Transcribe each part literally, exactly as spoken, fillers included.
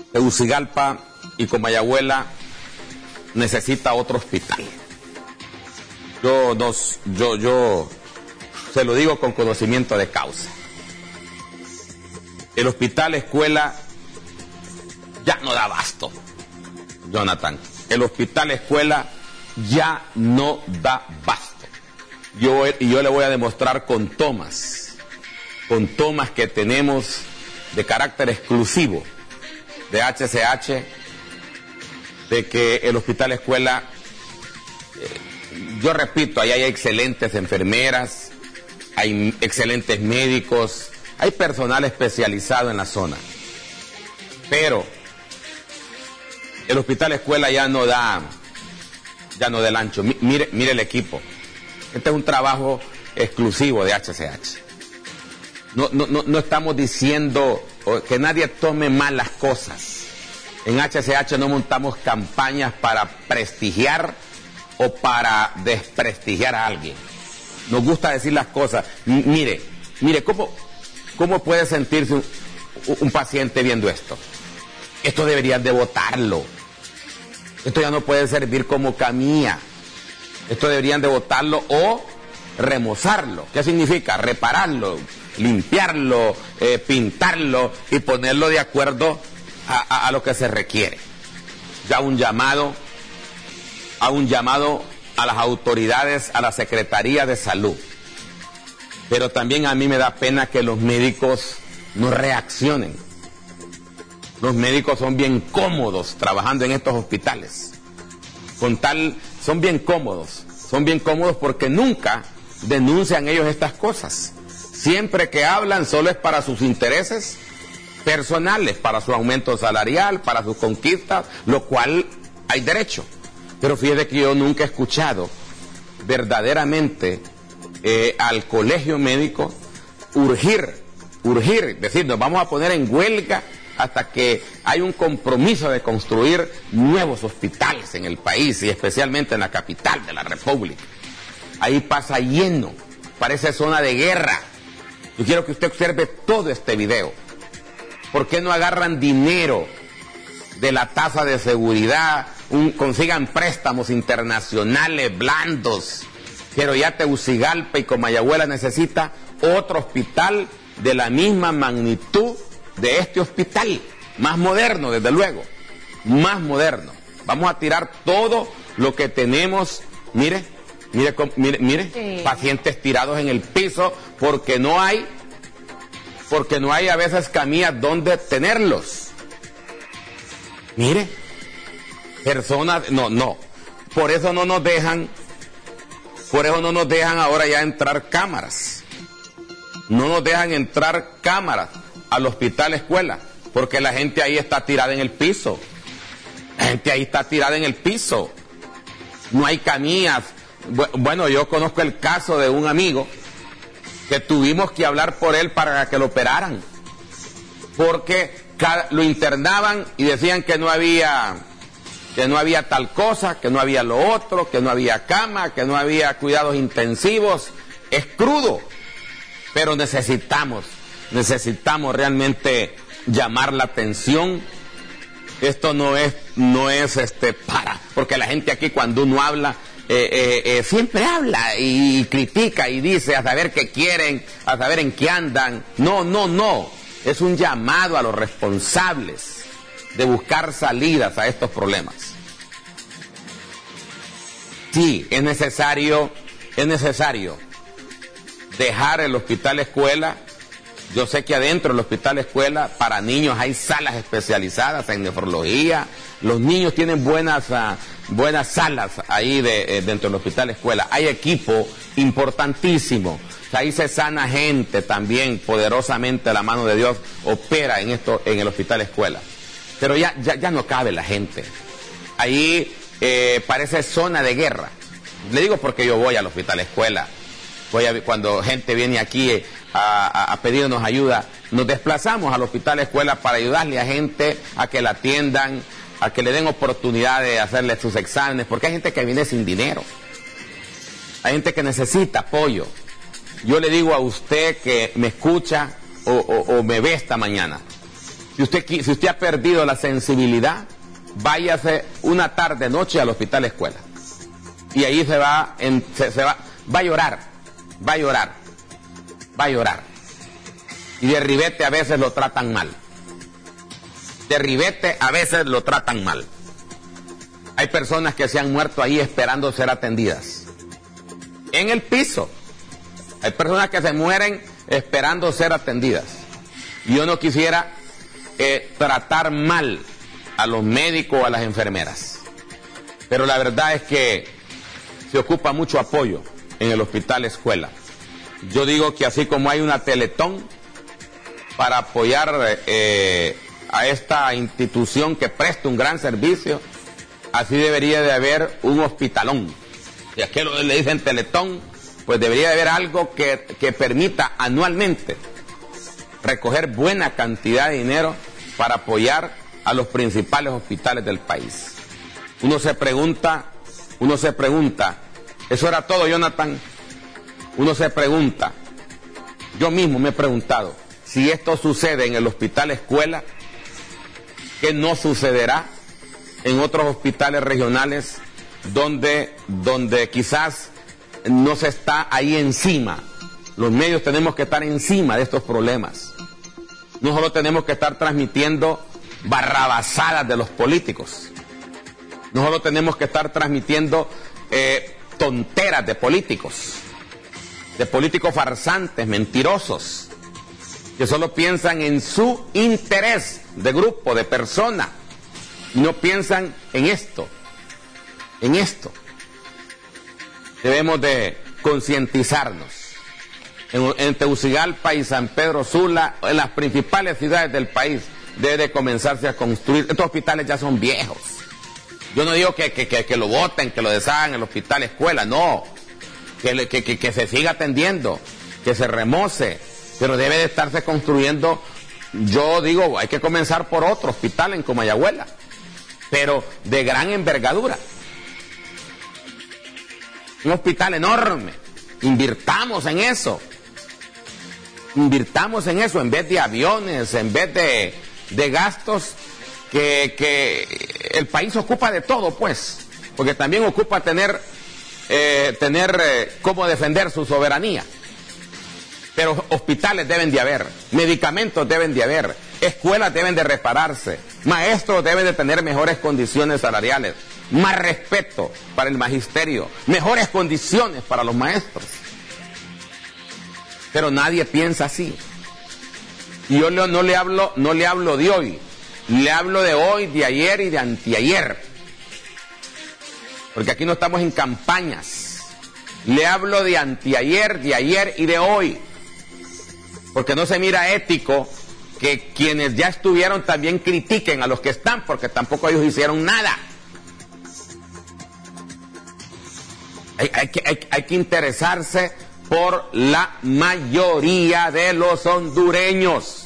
Tegucigalpa y Comayagüela necesita otro hospital. Yo, nos, yo, yo se lo digo con conocimiento de causa. El hospital escuela ya no da abasto, Jonathan. El hospital escuela ya no da abasto. Yo, y yo le voy a demostrar con tomas, con tomas que tenemos de carácter exclusivo de H C H, de que el hospital escuela, eh, yo repito, ahí hay excelentes enfermeras, hay excelentes médicos, hay personal especializado en la zona, pero el hospital escuela ya no da, ya no da el ancho. Mire, mire el equipo. Este es un trabajo exclusivo de H C H. No, no, no, no estamos diciendo que nadie tome mal las cosas. En H C H no montamos campañas para prestigiar o para desprestigiar a alguien. Nos gusta decir las cosas. M- mire, mire, ¿cómo, cómo puede sentirse un, un paciente viendo esto? Esto deberían de botarlo. Esto ya no puede servir como camilla. Esto deberían de botarlo o remozarlo. ¿Qué significa? Repararlo, limpiarlo, eh, pintarlo y ponerlo de acuerdo a, a, a lo que se requiere. Ya un llamado, a un llamado a las autoridades, a la Secretaría de Salud. Pero también a mí me da pena que los médicos no reaccionen. Los médicos son bien cómodos trabajando en estos hospitales. Con tal, son bien cómodos. Son bien cómodos porque nunca denuncian ellos estas cosas. Siempre que hablan solo es para sus intereses personales, para su aumento salarial, para sus conquistas, lo cual hay derecho. Pero fíjate que yo nunca he escuchado verdaderamente eh, al colegio médico urgir, urgir, decir, nos vamos a poner en huelga hasta que hay un compromiso de construir nuevos hospitales en el país y especialmente en la capital de la República. Ahí pasa lleno, parece zona de guerra. Yo quiero que usted observe todo este video. ¿Por qué no agarran dinero de la tasa de seguridad, un, consigan préstamos internacionales blandos? Pero ya Tegucigalpa y Comayagüela necesita otro hospital de la misma magnitud de este hospital, más moderno desde luego, más moderno. Vamos a tirar todo lo que tenemos, mire, mire, mire, mire, sí. Pacientes tirados en el piso porque no hay, porque no hay a veces camillas donde tenerlos. Mire, personas, no, no, por eso no nos dejan, por eso no nos dejan ahora ya entrar cámaras, no nos dejan entrar cámaras al hospital escuela, porque la gente ahí está tirada en el piso, la gente ahí está tirada en el piso, no hay camillas. Bueno, yo conozco el caso de un amigo que tuvimos que hablar por él para que lo operaran, porque lo internaban y decían que no había, que no había tal cosa, que no había lo otro, que no había cama, que no había cuidados intensivos. Es crudo, pero necesitamos Necesitamos realmente llamar la atención. Esto no es, no es este para, porque la gente aquí cuando uno habla, eh, eh, eh, siempre habla y, y critica y dice a saber qué quieren, a saber en qué andan. No, no, no. Es un llamado a los responsables de buscar salidas a estos problemas. Sí, es necesario, es necesario dejar el hospital escuela. Yo sé que adentro del hospital escuela para niños hay salas especializadas en nefrología. Los niños tienen buenas, uh, buenas salas ahí de, eh, dentro del hospital escuela. Hay equipo importantísimo. Ahí se sana gente también, poderosamente la mano de Dios opera en esto, en el hospital escuela. Pero ya, ya, ya no cabe la gente. Ahí eh, parece zona de guerra. Le digo porque yo voy al hospital escuela. Voy a, cuando gente viene aquí eh, a, a, a pedirnos ayuda, nos desplazamos al hospital escuela para ayudarle a gente a que la atiendan, a que le den oportunidad de hacerle sus exámenes, porque hay gente que viene sin dinero, hay gente que necesita apoyo. Yo le digo a usted que me escucha o, o, o me ve esta mañana, Si usted, si usted ha perdido la sensibilidad, váyase una tarde, noche al hospital escuela. Y ahí se va, en, se, se va, va a llorar, va a llorar, va a llorar. Y de ribete a veces lo tratan mal. De ribete a veces lo tratan mal. Hay personas que se han muerto ahí esperando ser atendidas. En el piso. Hay personas que se mueren esperando ser atendidas. Y yo no quisiera eh, tratar mal a los médicos o a las enfermeras. Pero la verdad es que se ocupa mucho apoyo en el hospital escuela. Yo digo que así como hay una Teletón para apoyar eh, a esta institución que presta un gran servicio, así debería de haber un hospitalón. Si es que le dicen Teletón, pues debería de haber algo que, que permita anualmente recoger buena cantidad de dinero para apoyar a los principales hospitales del país. Uno se pregunta, uno se pregunta, eso era todo, Jonathan. Uno se pregunta, yo mismo me he preguntado, si esto sucede en el hospital escuela, ¿qué no sucederá en otros hospitales regionales donde, donde quizás no se está ahí encima? Los medios tenemos que estar encima de estos problemas. No solo tenemos que estar transmitiendo barrabasadas de los políticos. No solo tenemos que estar transmitiendo eh, tonteras de políticos, de políticos farsantes, mentirosos, que solo piensan en su interés de grupo, de persona, y no piensan en esto, en esto. Debemos de concientizarnos. En, en Tegucigalpa y San Pedro Sula, en las principales ciudades del país, debe de comenzarse a construir. Estos hospitales ya son viejos. Yo no digo que, que, que, que lo boten, que lo deshagan en el hospital escuela, no. Que, que, que, que se siga atendiendo, que se remoce, pero debe de estarse construyendo. Yo digo, hay que comenzar por otro hospital en Comayagüela, pero de gran envergadura. Un hospital enorme. Invirtamos en eso. Invirtamos en eso en vez de aviones, en vez de, de gastos que, que el país ocupa de todo, pues. Porque también ocupa tener, eh, tener eh, cómo defender su soberanía. Pero hospitales deben de haber, medicamentos deben de haber, escuelas deben de repararse, maestros deben de tener mejores condiciones salariales, más respeto para el magisterio, mejores condiciones para los maestros. Pero nadie piensa así. Y yo no le hablo, no le hablo de hoy, le hablo de hoy, de ayer y de anteayer. Porque aquí no estamos en campañas. Le hablo de anteayer, de ayer y de hoy. Porque no se mira ético que quienes ya estuvieron también critiquen a los que están, porque tampoco ellos hicieron nada. Hay, hay, que, hay, hay que interesarse por la mayoría de los hondureños.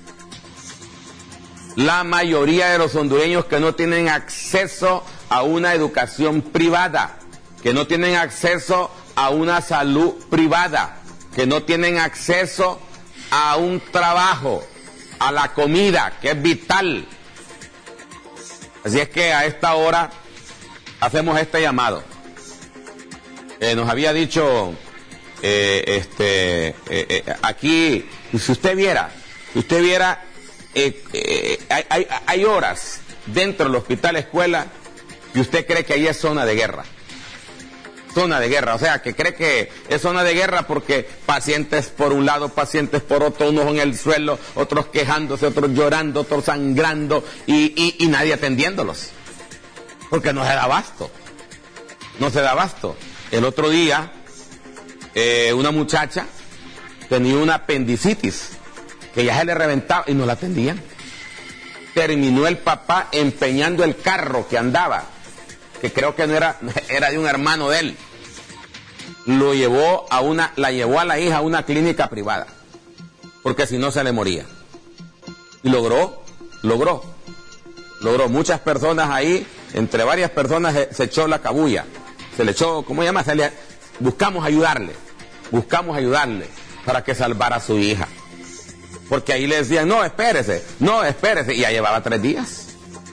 La mayoría de los hondureños que no tienen acceso a una educación privada, que no tienen acceso a una salud privada, que no tienen acceso a un trabajo, a la comida, que es vital. Así es que a esta hora hacemos este llamado. Eh, nos había dicho eh, este eh, eh, aquí, si usted viera, si usted viera, eh, eh, hay, hay, hay horas dentro del hospital escuela y usted cree que ahí es zona de guerra. Zona de guerra, o sea, que cree que es zona de guerra porque pacientes por un lado, pacientes por otro, unos en el suelo, otros quejándose, otros llorando, otros sangrando y, y, y nadie atendiéndolos. Porque no se da abasto. No se da abasto. El otro día, eh, una muchacha tenía una apendicitis que ya se le reventaba y no la atendían. Terminó el papá empeñando el carro que andaba, que creo que no era, era de un hermano de él. Lo llevó a una, la llevó a la hija a una clínica privada, porque si no se le moría. Y logró, logró, logró. Muchas personas ahí, entre varias personas se, se echó la cabulla, se le echó, ¿cómo se llama? Se le, buscamos ayudarle, buscamos ayudarle para que salvara a su hija. Porque ahí le decían, no, espérese, no, espérese, y ya llevaba tres días.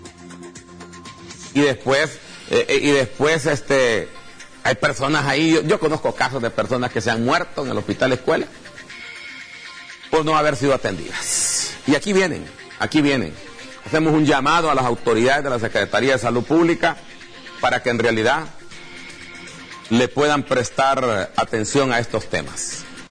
Y después, eh, y después, este, hay personas ahí, yo, yo conozco casos de personas que se han muerto en el hospital escuela por no haber sido atendidas. Y aquí vienen, aquí vienen. Hacemos un llamado a las autoridades de la Secretaría de Salud Pública para que en realidad le puedan prestar atención a estos temas.